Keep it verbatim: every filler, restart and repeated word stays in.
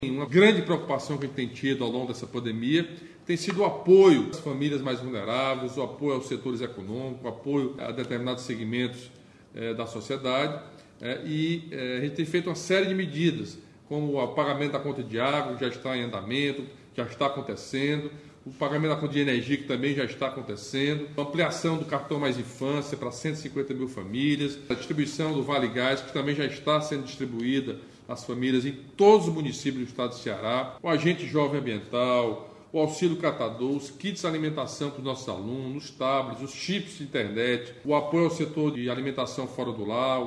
Uma grande preocupação que a gente tem tido ao longo dessa pandemia tem sido o apoio às famílias mais vulneráveis, o apoio aos setores econômicos, o apoio a determinados segmentos eh, da sociedade. Eh, e eh, a gente tem feito uma série de medidas, como o pagamento da conta de água, que já está em andamento, já está acontecendo, o pagamento da conta de energia, que também já está acontecendo, a ampliação do cartão Mais Infância para cento e cinquenta mil famílias, a distribuição do Vale Gás, que também já está sendo distribuída às famílias em todos os municípios do estado do Ceará, o agente jovem ambiental, o auxílio catador, os kits de alimentação para os nossos alunos, os tablets, os chips de internet, o apoio ao setor de alimentação fora do lar,